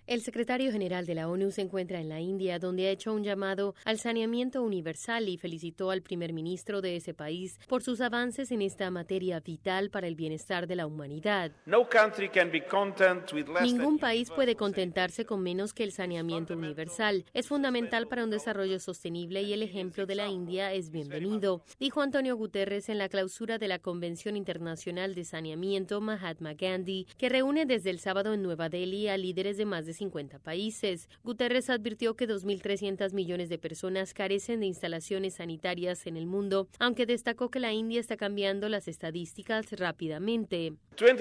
El secretario general de la ONU se encuentra en la India, donde ha hecho un llamado al saneamiento universal y felicitó al primer ministro de ese país por sus avances en esta materia vital para el bienestar de la humanidad. Ningún país puede contentarse con menos que el saneamiento universal. Es fundamental para un desarrollo sostenible y el ejemplo de la India es bienvenido, dijo Antonio Guterres en la clausura de la Convención Internacional de Saneamiento Mahatma Gandhi, que reúne desde el sábado en Nueva Delhi a líderes de más de 50 países. Guterres advirtió que 2.300 millones de personas carecen de instalaciones sanitarias en el mundo, aunque destacó que la India está cambiando las estadísticas rápidamente.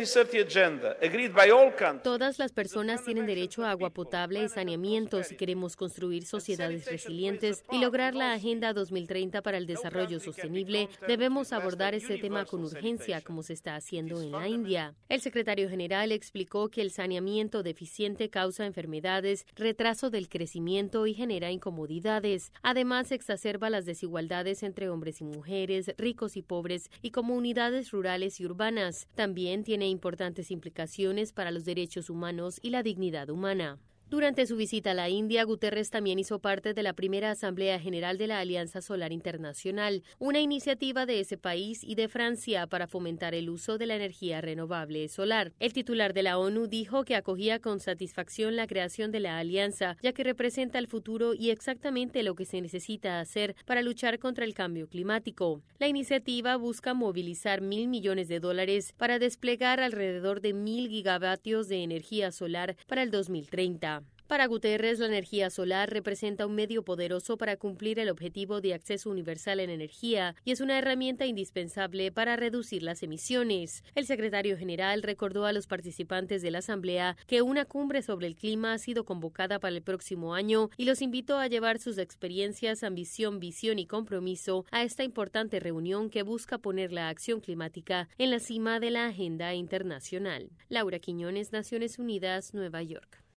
Todas las personas tienen derecho a agua potable y saneamiento si queremos construir sociedades resilientes y lograr la Agenda 2030 para el desarrollo sostenible. Debemos abordar este tema con urgencia, como se está haciendo en la India. El secretario general explicó que el saneamiento deficiente causa enfermedades, retraso del crecimiento y genera incomodidades. Además, exacerba las desigualdades entre hombres y mujeres, ricos y pobres, y comunidades rurales y urbanas. También tiene importantes implicaciones para los derechos humanos y la dignidad humana. Durante su visita a la India, Guterres también hizo parte de la primera Asamblea General de la Alianza Solar Internacional, una iniciativa de ese país y de Francia para fomentar el uso de la energía renovable solar. El titular de la ONU dijo que acogía con satisfacción la creación de la alianza, ya que representa el futuro y exactamente lo que se necesita hacer para luchar contra el cambio climático. La iniciativa busca movilizar $1.000 millones para desplegar alrededor de 1.000 gigavatios de energía solar para el 2030. Para Guterres, la energía solar representa un medio poderoso para cumplir el objetivo de acceso universal en energía y es una herramienta indispensable para reducir las emisiones. El secretario general recordó a los participantes de la Asamblea que una cumbre sobre el clima ha sido convocada para el próximo año y los invitó a llevar sus experiencias, ambición, visión y compromiso a esta importante reunión que busca poner la acción climática en la cima de la agenda internacional. Laura Quiñones, Naciones Unidas, Nueva York.